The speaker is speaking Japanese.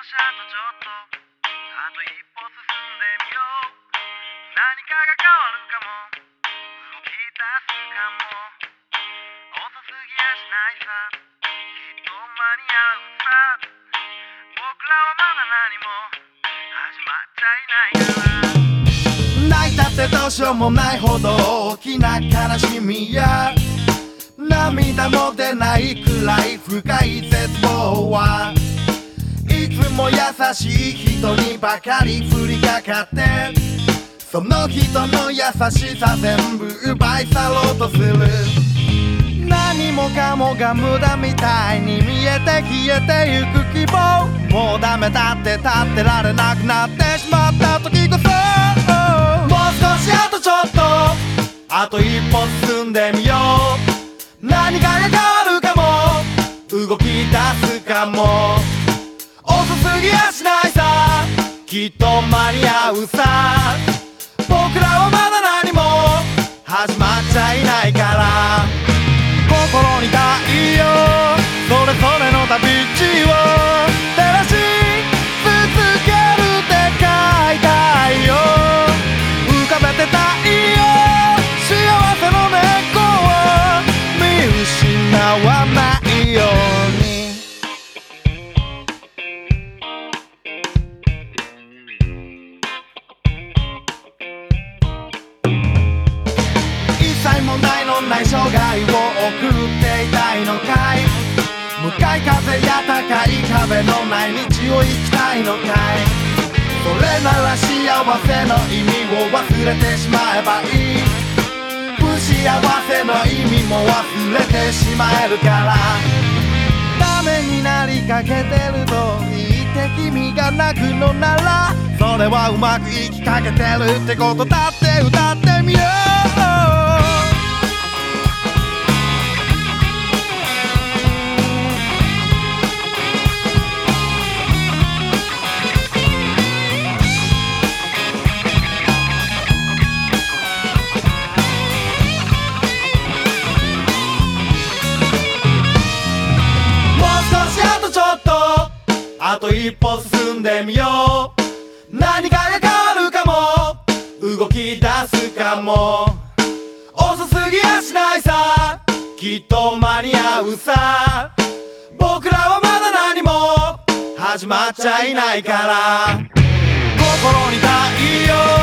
ちょっとあと一歩進んでみよう。何かが変わるかも、動き出すかも。遅すぎやしないさ、きっと間に合うさ。僕らはまだ何も始まっちゃいないから。 泣いたってどうしようもないほど大きな悲しみや涙も出ないくらい深い絶望はいつも優しい人にばかり降りかかって、その人の優しさ全部奪い去ろうとする。何もかもが無駄みたいに見えて消えてゆく希望、もうダメだって立ってられなくなってしまった時こそ、もう少しあとちょっとあと一歩進んでみよう。何かが変わるかも、動き出すかも。遅すぎやしないさ、きっと間に合うさ。僕らはまだ何も始まっちゃいないから。心に太陽、それぞれの旅路を照らし続けるって書いたいよ。浮かべて太陽、幸せの猫を見失わないように。一切問題のない生涯を送っていたいのかい。向かい風や高い壁のない道を行きたいのかい。それなら幸せの意味を忘れてしまえばいい。不幸せの意味も忘れてしまえるから。ダメになりかけてると言って君が泣くのなら、それはうまくいきかけてるってことだって歌ってみよう。あと一歩進んでみよう。何かが変わるかも、動き出すかも。遅すぎやしないさ、きっと間に合うさ。僕らはまだ何も始まっちゃいないから。心に太陽